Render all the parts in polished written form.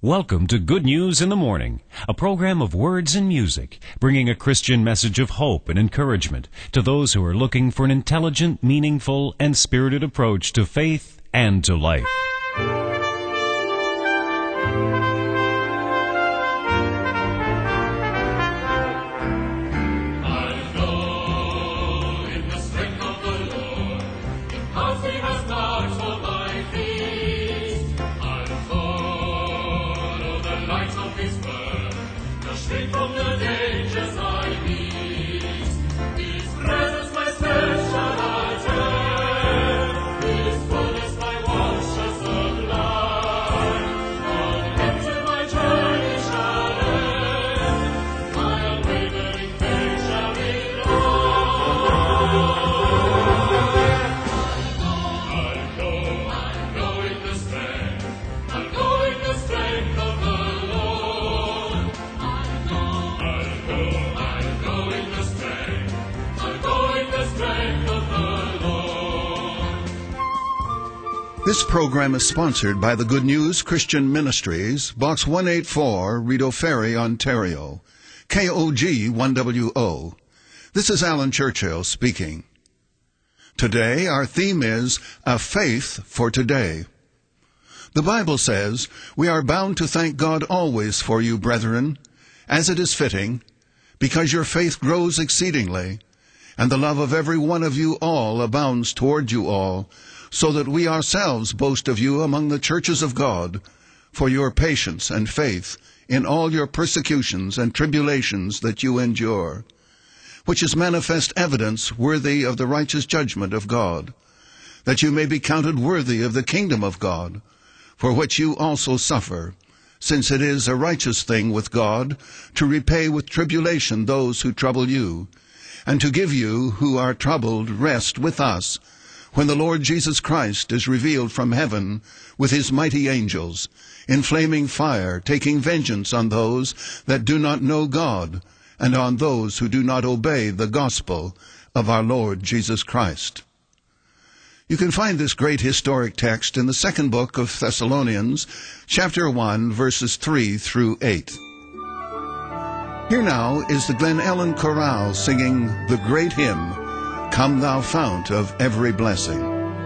Welcome to Good News in the Morning, a program of words and music, bringing a Christian message of hope and encouragement to those who are looking for an intelligent, meaningful, and spirited approach to faith and to life. This program is sponsored by the Good News Christian Ministries, Box 184, Rideau Ferry, Ontario, KOG 1WO. This is Alan Churchill speaking. Today, our theme is A Faith for Today. The Bible says, "We are bound to thank God always for you, brethren, as it is fitting, because your faith grows exceedingly, and the love of every one of you all abounds toward you all, so that we ourselves boast of you among the churches of God, for your patience and faith in all your persecutions and tribulations that you endure, which is manifest evidence worthy of the righteous judgment of God, that you may be counted worthy of the kingdom of God, for which you also suffer, since it is a righteous thing with God to repay with tribulation those who trouble you, and to give you who are troubled rest with us, when the Lord Jesus Christ is revealed from heaven with his mighty angels, in flaming fire, taking vengeance on those that do not know God, and on those who do not obey the gospel of our Lord Jesus Christ." You can find this great historic text in the second book of Thessalonians, chapter 1, verses 3 through 8. Here now is the Glen Ellen Chorale singing the great hymn, "Come Thou Fount of Every Blessing."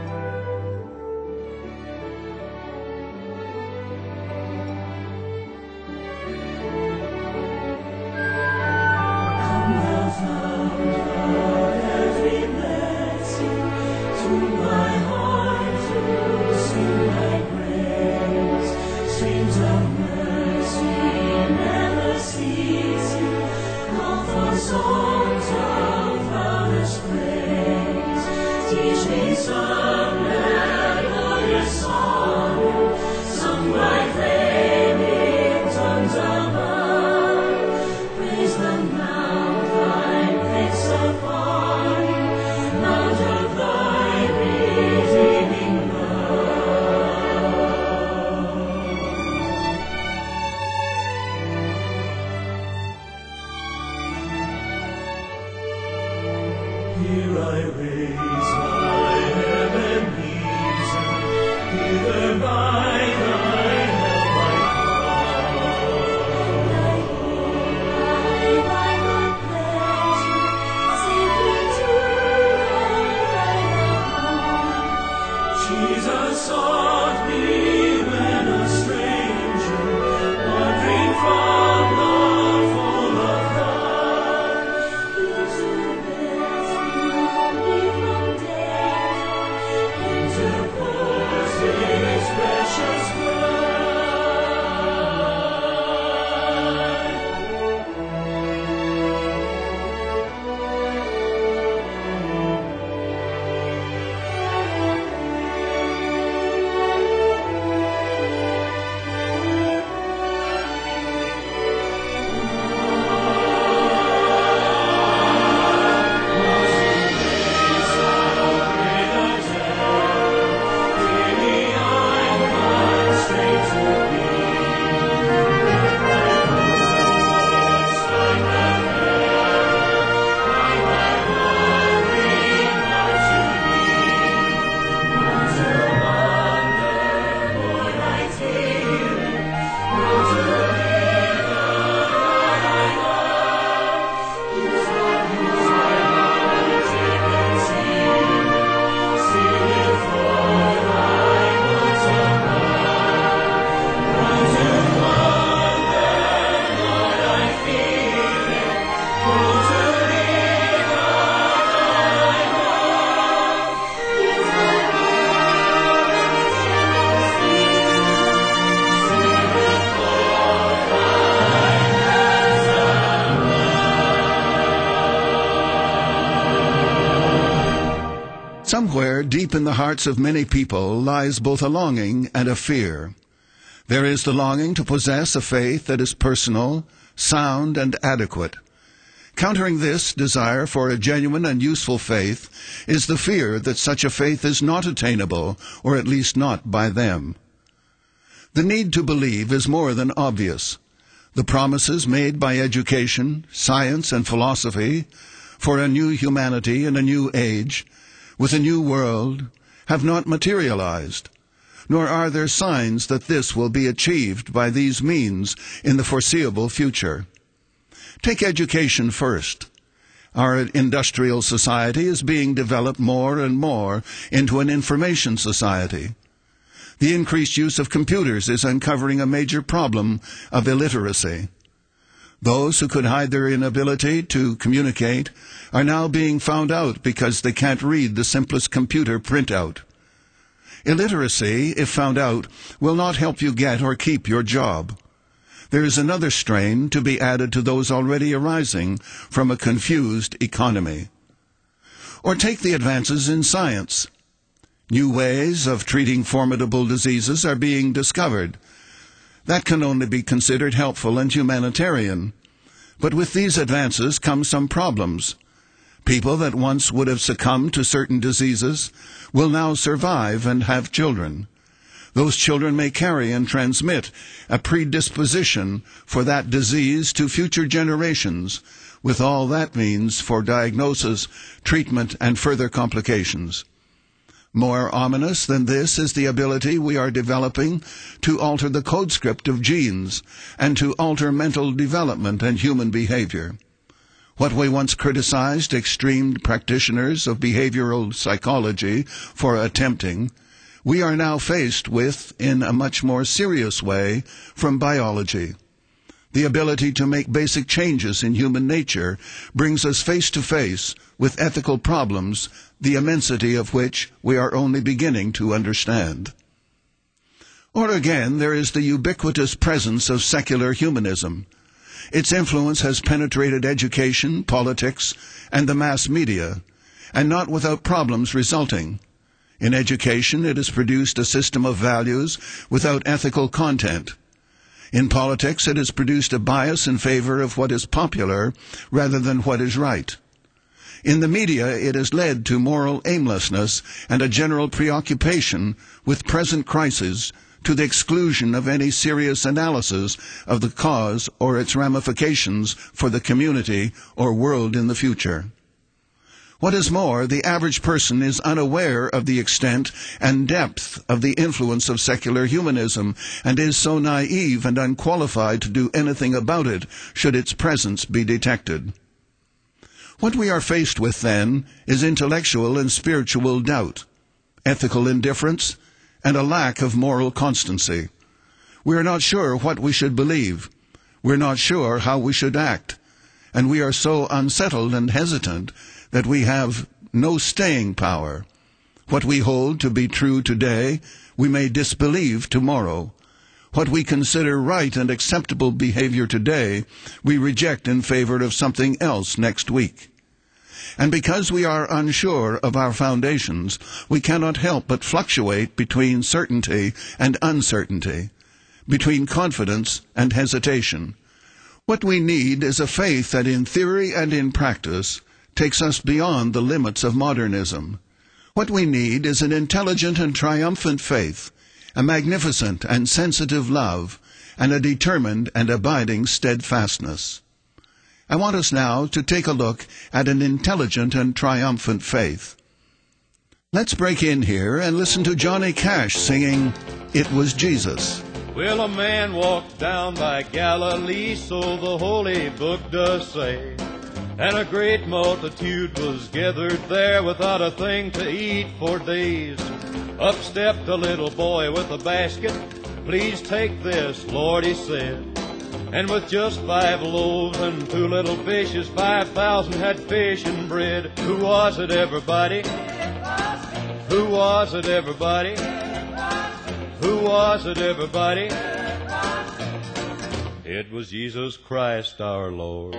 Here I raise my Ebenezer, hither by thy help I come. I by thy pleasure, safely to thy home. Jesus sought me when a stranger, wandering from the fold of God. He to rescue me from death. deep in the hearts of many people lies both a longing and a fear. There is the longing to possess a faith that is personal, sound, and adequate. Countering this desire for a genuine and useful faith is the fear that such a faith is not attainable, or at least not by them. The need to believe is more than obvious. The promises made by education, science, and philosophy for a new humanity in a new age, with a new world, have not materialized, nor are there signs that this will be achieved by these means in the foreseeable future. Take education first. Our industrial society is being developed more and more into an information society. The increased use of computers is uncovering a major problem of illiteracy. Those who could hide their inability to communicate are now being found out because they can't read the simplest computer printout. Illiteracy, if found out, will not help you get or keep your job. There is another strain to be added to those already arising from a confused economy. Or take the advances in science. New ways of treating formidable diseases are being discovered. That can only be considered helpful and humanitarian. But with these advances come some problems. People that once would have succumbed to certain diseases will now survive and have children. Those children may carry and transmit a predisposition for that disease to future generations, with all that means for diagnosis, treatment, and further complications. More ominous than this is the ability we are developing to alter the code script of genes and to alter mental development and human behavior. What we once criticized extreme practitioners of behavioral psychology for attempting, we are now faced with in a much more serious way from biology. The ability to make basic changes in human nature brings us face to face with ethical problems, the immensity of which we are only beginning to understand. Or again, there is the ubiquitous presence of secular humanism. Its influence has penetrated education, politics, and the mass media, and not without problems resulting. In education, it has produced a system of values without ethical content. In politics, it has produced a bias in favor of what is popular rather than what is right. In the media, it has led to moral aimlessness and a general preoccupation with present crises to the exclusion of any serious analysis of the cause or its ramifications for the community or world in the future. What is more, the average person is unaware of the extent and depth of the influence of secular humanism and is so naive and unqualified to do anything about it should its presence be detected. What we are faced with, then, is intellectual and spiritual doubt, ethical indifference, and a lack of moral constancy. We are not sure what we should believe. We're not sure how we should act. And we are so unsettled and hesitant that we have no staying power. What we hold to be true today, we may disbelieve tomorrow. What we consider right and acceptable behavior today, we reject in favor of something else next week. And because we are unsure of our foundations, we cannot help but fluctuate between certainty and uncertainty, between confidence and hesitation. What we need is a faith that in theory and in practice takes us beyond the limits of modernism. What we need is an intelligent and triumphant faith, a magnificent and sensitive love, and a determined and abiding steadfastness. I want us now to take a look at an intelligent and triumphant faith. Let's break in here and listen to Johnny Cash singing, "It Was Jesus." Well, a man walked down by Galilee, so the Holy Book does say. And a great multitude was gathered there without a thing to eat for days. Up stepped a little boy with a basket. "Please take this, Lord," he said. And with just 5 loaves and 2 little fishes, 5,000 had fish and bread. Who was it, everybody? Who was it, everybody? Who was it, everybody? It was Jesus Christ our Lord.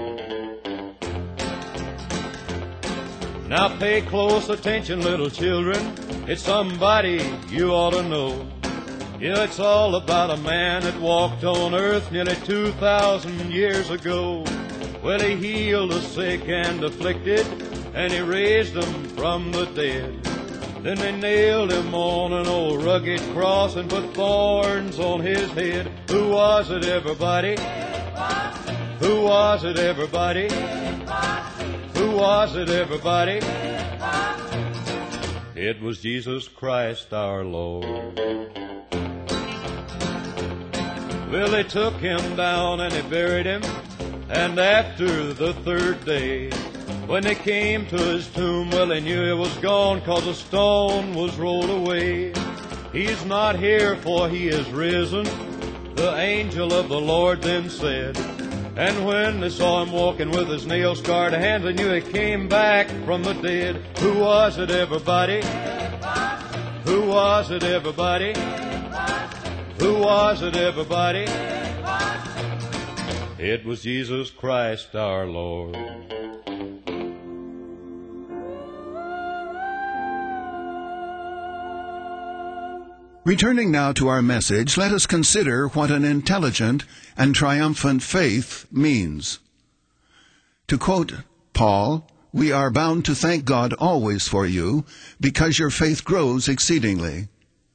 Now pay close attention, little children. It's somebody you ought to know. Yeah, it's all about a man that walked on earth nearly 2,000 years ago. Well, he healed the sick and afflicted, and he raised them from the dead. Then they nailed him on an old rugged cross and put thorns on his head. Who was it, everybody? Who was it, everybody? Who was it, everybody? It was Jesus Christ our Lord. Well, they took him down and they buried him, and after the third day, when they came to his tomb, well, they knew it was gone, 'cause a stone was rolled away. He's not here, for he is risen, the angel of the Lord then said. And when they saw him walking with his nail-scarred hands, they knew he came back from the dead. Who was it, everybody? Who was it, everybody? Who was it, everybody? It was Jesus Christ our Lord. Returning now to our message, let us consider what an intelligent and triumphant faith means. To quote Paul, "We are bound to thank God always for you, because your faith grows exceedingly."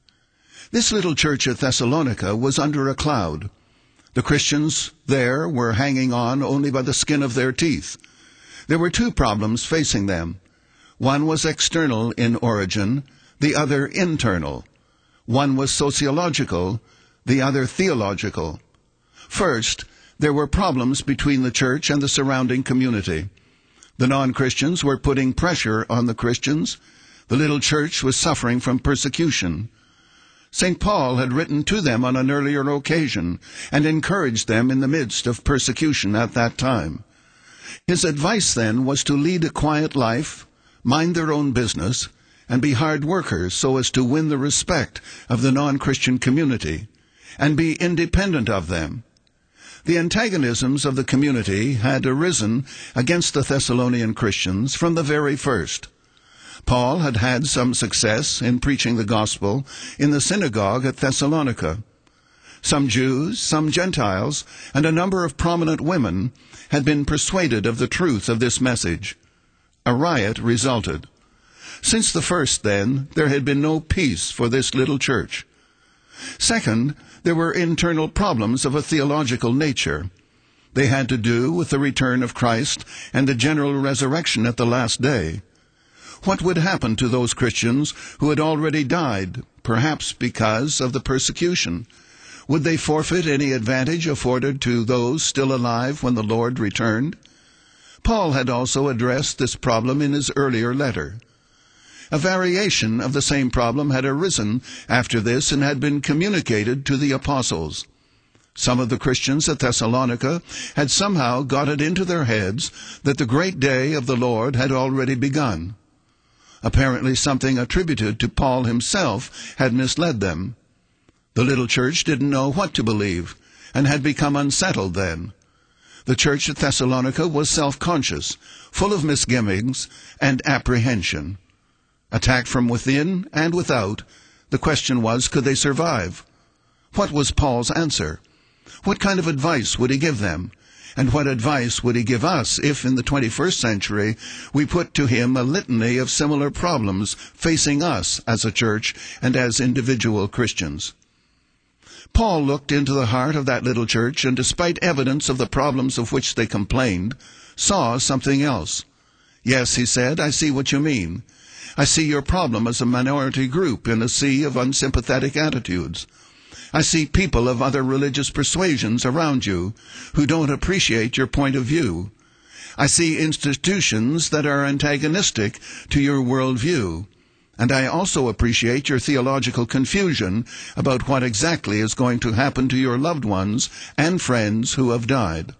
This little church at Thessalonica was under a cloud. The Christians there were hanging on only by the skin of their teeth. There were two problems facing them. One was external in origin, the other internal. One was sociological, the other theological. First, there were problems between the church and the surrounding community. The non-Christians were putting pressure on the Christians. The little church was suffering from persecution. St. Paul had written to them on an earlier occasion and encouraged them in the midst of persecution at that time. His advice then was to lead a quiet life, mind their own business, and be hard workers so as to win the respect of the non-Christian community, and be independent of them. The antagonisms of the community had arisen against the Thessalonian Christians from the very first. Paul had had some success in preaching the gospel in the synagogue at Thessalonica. Some Jews, some Gentiles, and a number of prominent women had been persuaded of the truth of this message. A riot resulted. Since the first, then, there had been no peace for this little church. Second, there were internal problems of a theological nature. They had to do with the return of Christ and the general resurrection at the last day. What would happen to those Christians who had already died, perhaps because of the persecution? Would they forfeit any advantage afforded to those still alive when the Lord returned? Paul had also addressed this problem in his earlier letter. A variation of the same problem had arisen after this and had been communicated to the apostles. Some of the Christians at Thessalonica had somehow got it into their heads that the great day of the Lord had already begun. Apparently something attributed to Paul himself had misled them. The little church didn't know what to believe, and had become unsettled then. The church at Thessalonica was self-conscious, full of misgivings and apprehension. Attacked from within and without, the question was, could they survive? What was Paul's answer? What kind of advice would he give them? And what advice would he give us if, in the 21st century, we put to him a litany of similar problems facing us as a church and as individual Christians? Paul looked into the heart of that little church, and despite evidence of the problems of which they complained, saw something else. "Yes," he said, "I see what you mean. I see your problem as a minority group in a sea of unsympathetic attitudes. I see people of other religious persuasions around you who don't appreciate your point of view. I see institutions that are antagonistic to your worldview. And I also appreciate your theological confusion about what exactly is going to happen to your loved ones and friends who have died."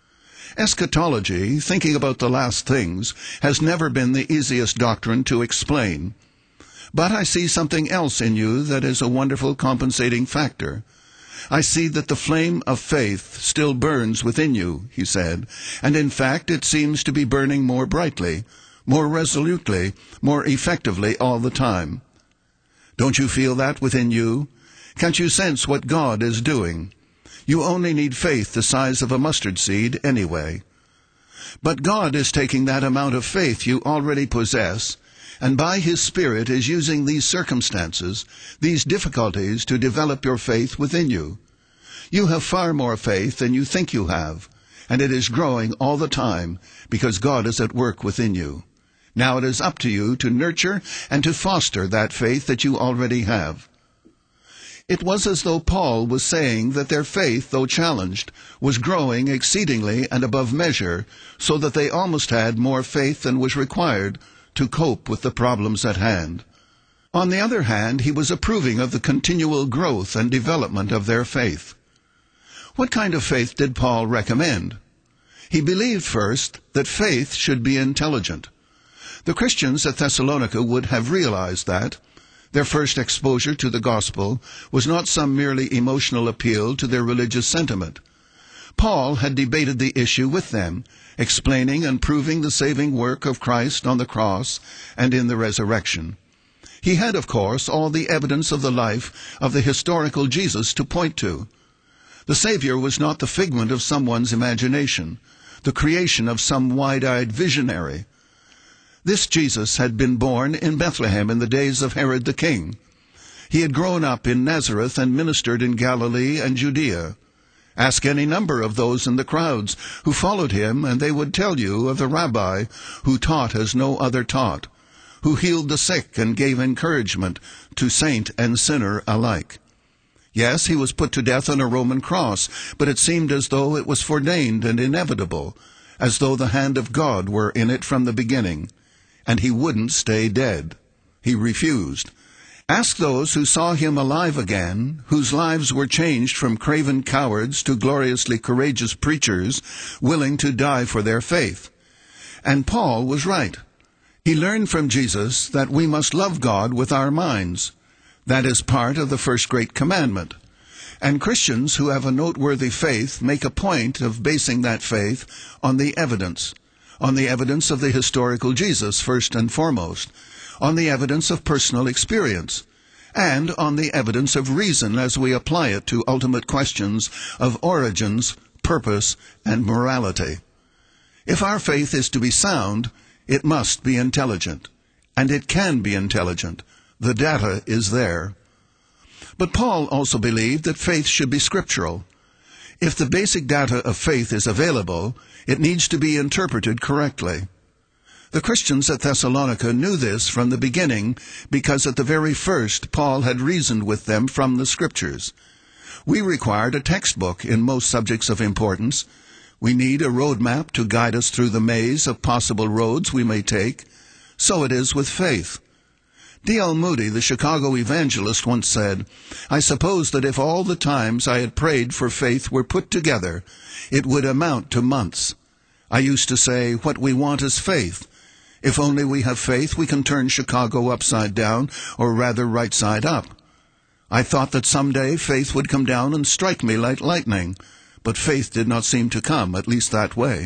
Eschatology, thinking about the last things, has never been the easiest doctrine to explain. But I see something else in you that is a wonderful compensating factor. I see that the flame of faith still burns within you, he said, and in fact it seems to be burning more brightly, more resolutely, more effectively all the time. Don't you feel that within you? Can't you sense what God is doing? You only need faith the size of a mustard seed anyway. But God is taking that amount of faith you already possess, and by His Spirit is using these circumstances, these difficulties, to develop your faith within you. You have far more faith than you think you have, and it is growing all the time because God is at work within you. Now it is up to you to nurture and to foster that faith that you already have. It was as though Paul was saying that their faith, though challenged, was growing exceedingly and above measure, so that they almost had more faith than was required to cope with the problems at hand. On the other hand, he was approving of the continual growth and development of their faith. What kind of faith did Paul recommend? He believed first that faith should be intelligent. The Christians at Thessalonica would have realized that their first exposure to the gospel was not some merely emotional appeal to their religious sentiment. Paul had debated the issue with them, explaining and proving the saving work of Christ on the cross and in the resurrection. He had, of course, all the evidence of the life of the historical Jesus to point to. The Savior was not the figment of someone's imagination, the creation of some wide-eyed visionary. This Jesus had been born in Bethlehem in the days of Herod the king. He had grown up in Nazareth and ministered in Galilee and Judea. Ask any number of those in the crowds who followed him, and they would tell you of the rabbi who taught as no other taught, who healed the sick and gave encouragement to saint and sinner alike. Yes, he was put to death on a Roman cross, but it seemed as though it was foreordained and inevitable, as though the hand of God were in it from the beginning. And he wouldn't stay dead. He refused. Ask those who saw him alive again, whose lives were changed from craven cowards to gloriously courageous preachers, willing to die for their faith. And Paul was right. He learned from Jesus that we must love God with our minds. That is part of the first great commandment. And Christians who have a noteworthy faith make a point of basing that faith on the evidence of the historical Jesus first and foremost, on the evidence of personal experience, and on the evidence of reason as we apply it to ultimate questions of origins, purpose, and morality. If our faith is to be sound, it must be intelligent, and it can be intelligent. The data is there. But Paul also believed that faith should be scriptural. If the basic data of faith is available, it needs to be interpreted correctly. The Christians at Thessalonica knew this from the beginning because at the very first Paul had reasoned with them from the Scriptures. We required a textbook in most subjects of importance. We need a roadmap to guide us through the maze of possible roads we may take. So it is with faith. D.L. Moody, the Chicago evangelist, once said, "I suppose that if all the times I had prayed for faith were put together, it would amount to months. I used to say, what we want is faith. If only we have faith, we can turn Chicago upside down, or rather right side up. I thought that someday faith would come down and strike me like lightning, but faith did not seem to come, at least that way.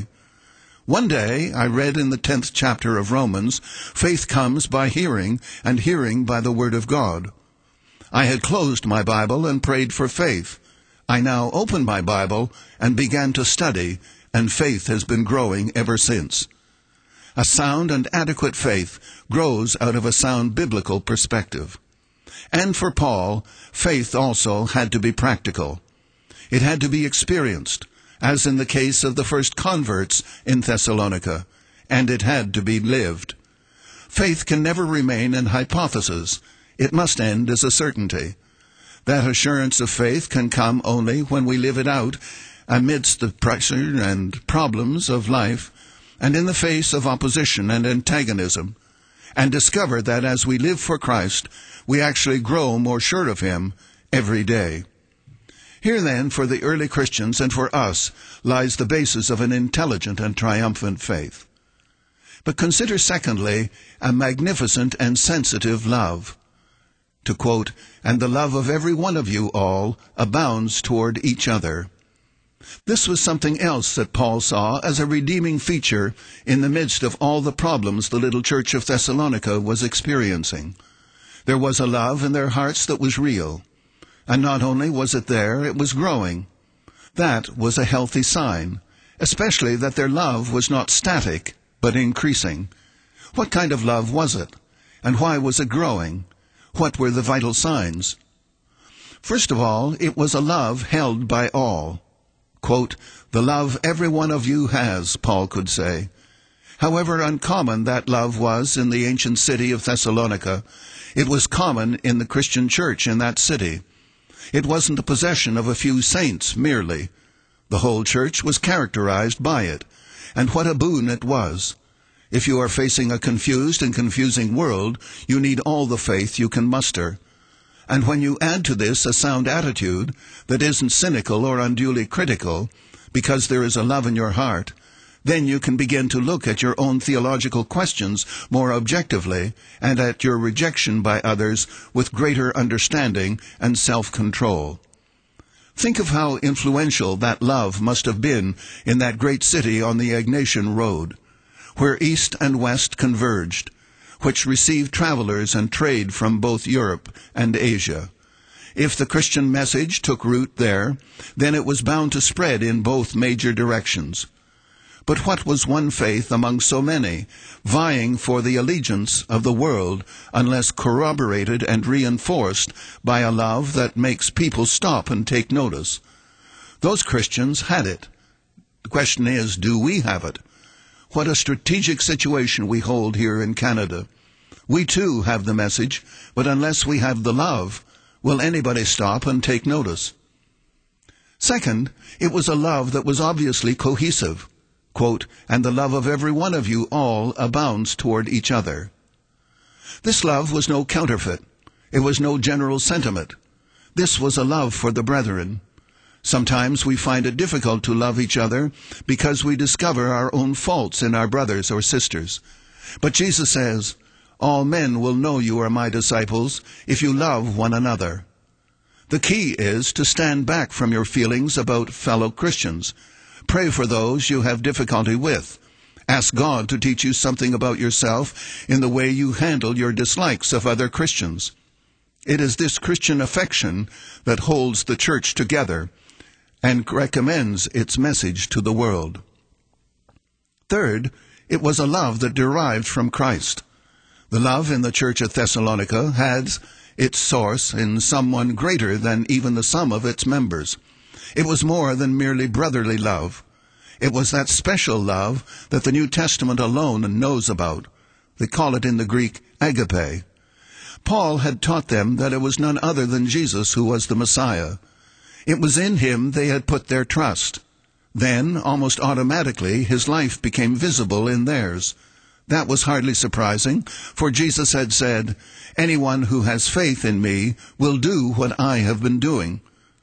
One day, I read in the 10th chapter of Romans, faith comes by hearing, and hearing by the word of God. I had closed my Bible and prayed for faith. I now opened my Bible and began to study, and faith has been growing ever since." A sound and adequate faith grows out of a sound biblical perspective. And for Paul, faith also had to be practical. It had to be experienced, as in the case of the first converts in Thessalonica, and it had to be lived. Faith can never remain an hypothesis. It must end as a certainty. That assurance of faith can come only when we live it out amidst the pressure and problems of life, and in the face of opposition and antagonism, and discover that as we live for Christ, we actually grow more sure of Him every day. Here then, for the early Christians and for us, lies the basis of an intelligent and triumphant faith. But consider, secondly, a magnificent and sensitive love. To quote, "And the love of every one of you all abounds toward each other." This was something else that Paul saw as a redeeming feature in the midst of all the problems the little church of Thessalonica was experiencing. There was a love in their hearts that was real. And not only was it there, it was growing. That was a healthy sign, especially that their love was not static, but increasing. What kind of love was it? And why was it growing? What were the vital signs? First of all, it was a love held by all. Quote, "The love every one of you has," Paul could say. However uncommon that love was in the ancient city of Thessalonica, it was common in the Christian church in that city. It wasn't the possession of a few saints merely. The whole church was characterized by it, and what a boon it was. If you are facing a confused and confusing world, you need all the faith you can muster. And when you add to this a sound attitude that isn't cynical or unduly critical, because there is a love in your heart, then you can begin to look at your own theological questions more objectively and at your rejection by others with greater understanding and self-control. Think of how influential that love must have been in that great city on the Egnatian Road, where East and West converged, which received travelers and trade from both Europe and Asia. If the Christian message took root there, then it was bound to spread in both major directions. But what was one faith among so many, vying for the allegiance of the world, unless corroborated and reinforced by a love that makes people stop and take notice? Those Christians had it. The question is, do we have it? What a strategic situation we hold here in Canada. We too have the message, but unless we have the love, will anybody stop and take notice? Second, it was a love that was obviously cohesive. Quote, "And the love of every one of you all abounds toward each other." This love was no counterfeit. It was no general sentiment. This was a love for the brethren. Sometimes we find it difficult to love each other because we discover our own faults in our brothers or sisters. But Jesus says, "All men will know you are my disciples if you love one another." The key is to stand back from your feelings about fellow Christians. Pray for those you have difficulty with. Ask God to teach you something about yourself in the way you handle your dislikes of other Christians. It is this Christian affection that holds the church together and recommends its message to the world. Third, it was a love that derived from Christ. The love in the church at Thessalonica had its source in someone greater than even the sum of its members. It was more than merely brotherly love. It was that special love that the New Testament alone knows about. They call it in the Greek agape. Paul had taught them that it was none other than Jesus who was the Messiah. It was in him they had put their trust. Then, almost automatically, his life became visible in theirs. That was hardly surprising, for Jesus had said, "Anyone who has faith in me will do what I have been doing."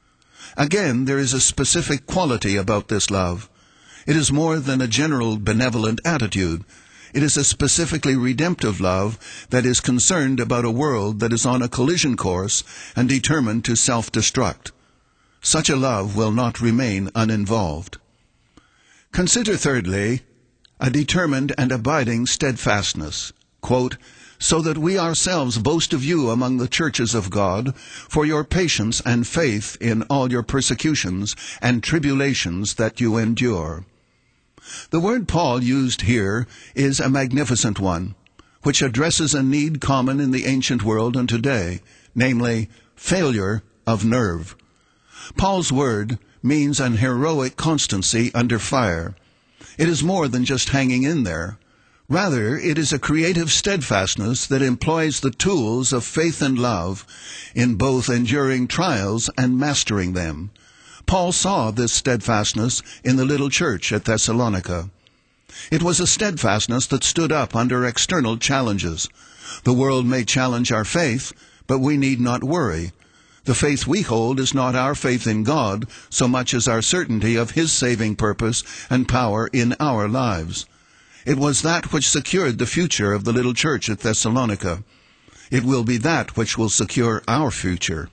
Again, there is a specific quality about this love. It is more than a general benevolent attitude. It is a specifically redemptive love that is concerned about a world that is on a collision course and determined to self-destruct. Such a love will not remain uninvolved. Consider thirdly, a determined and abiding steadfastness. Quote, "So that we ourselves boast of you among the churches of God for your patience and faith in all your persecutions and tribulations that you endure." The word Paul used here is a magnificent one, which addresses a need common in the ancient world and today, namely, failure of nerve. Paul's word means an heroic constancy under fire. It is more than just hanging in there. Rather, it is a creative steadfastness that employs the tools of faith and love in both enduring trials and mastering them. Paul saw this steadfastness in the little church at Thessalonica. It was a steadfastness that stood up under external challenges. The world may challenge our faith, but we need not worry. The faith we hold is not our faith in God so much as our certainty of His saving purpose and power in our lives. It was that which secured the future of the little church at Thessalonica. It will be that which will secure our future.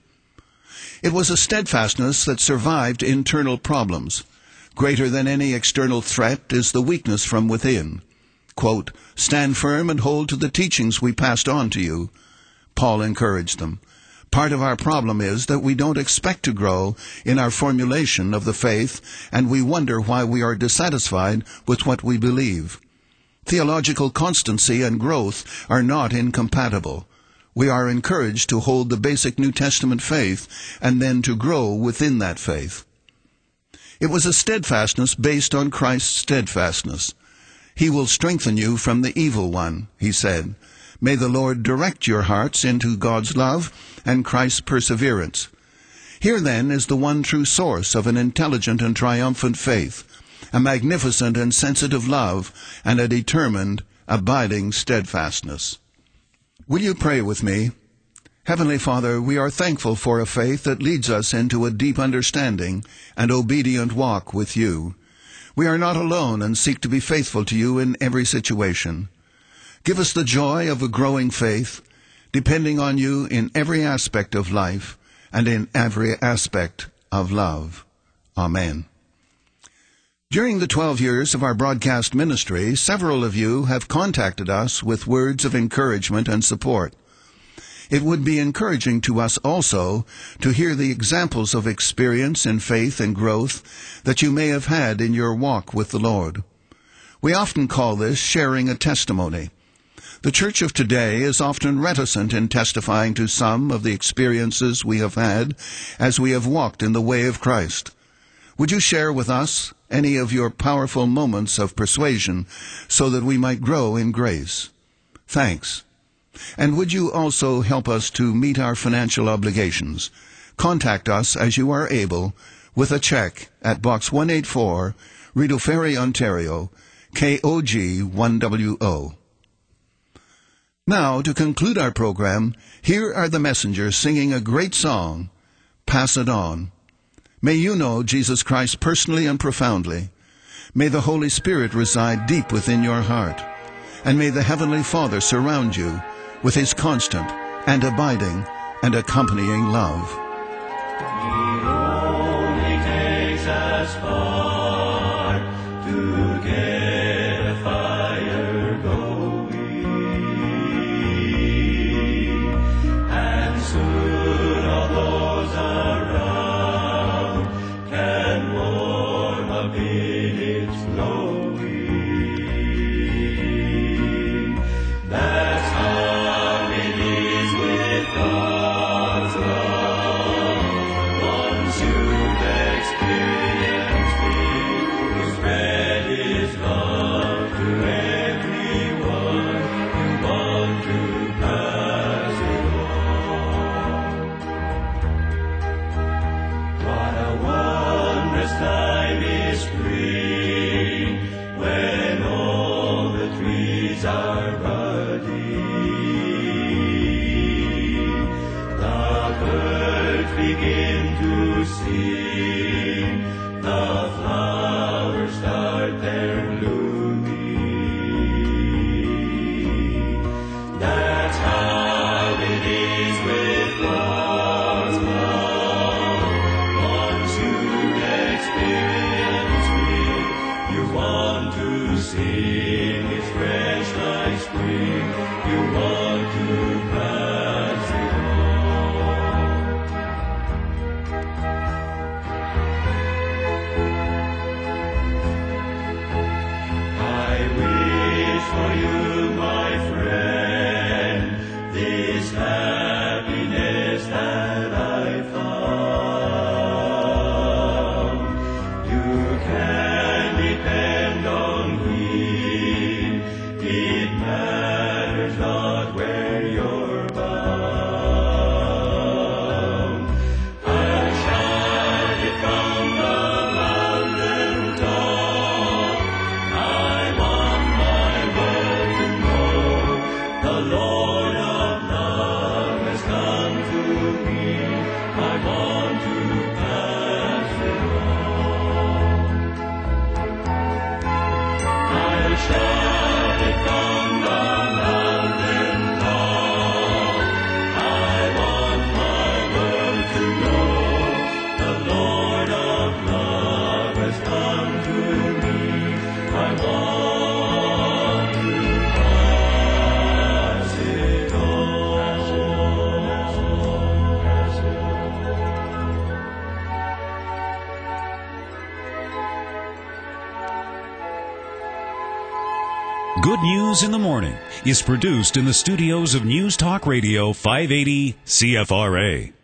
It was a steadfastness that survived internal problems. Greater than any external threat is the weakness from within. Quote, "Stand firm and hold to the teachings we passed on to you." Paul encouraged them. Part of our problem is that we don't expect to grow in our formulation of the faith, and we wonder why we are dissatisfied with what we believe. Theological constancy and growth are not incompatible. We are encouraged to hold the basic New Testament faith and then to grow within that faith. It was a steadfastness based on Christ's steadfastness. He will strengthen you from the evil one, he said. May the Lord direct your hearts into God's love and Christ's perseverance. Here then is the one true source of an intelligent and triumphant faith, a magnificent and sensitive love, and a determined, abiding steadfastness. Will you pray with me? Heavenly Father, we are thankful for a faith that leads us into a deep understanding and obedient walk with you. We are not alone and seek to be faithful to you in every situation. Give us the joy of a growing faith, depending on you in every aspect of life and in every aspect of love. Amen. During the 12 years of our broadcast ministry, several of you have contacted us with words of encouragement and support. It would be encouraging to us also to hear the examples of experience in faith and growth that you may have had in your walk with the Lord. We often call this sharing a testimony. The church of today is often reticent in testifying to some of the experiences we have had as we have walked in the way of Christ. Would you share with us any of your powerful moments of persuasion so that we might grow in grace? Thanks. And would you also help us to meet our financial obligations? Contact us as you are able with a check at Box 184, Rideau Ferry, Ontario, KOG 1WO. Now, to conclude our program, here are the messengers singing a great song, Pass It On. May you know Jesus Christ personally and profoundly. May the Holy Spirit reside deep within your heart. And may the Heavenly Father surround you with His constant and abiding and accompanying love. He only takes us far to get a fire going, and soon all those around can warm up in its glowing. That's how it is with God's love. Once you've experienced it, you spread His love to everyone you want to pass it on. What a wondrous time is spring, when all the trees are budding. The birds begin to sing, the flowers start their blooming. That's how it is with God's love. Once you've experienced it, you want to sing. It's fresh like spring. You want to pass it on. I wish for you, my friend, this happiness that I found. You can depend on me. It matters not where you're bound. I'll shout it from the mountain top. I want my world to know the Lord of love has come to me. I want to pass it on. Good News in the Morning is produced in the studios of News Talk Radio 580 CFRA.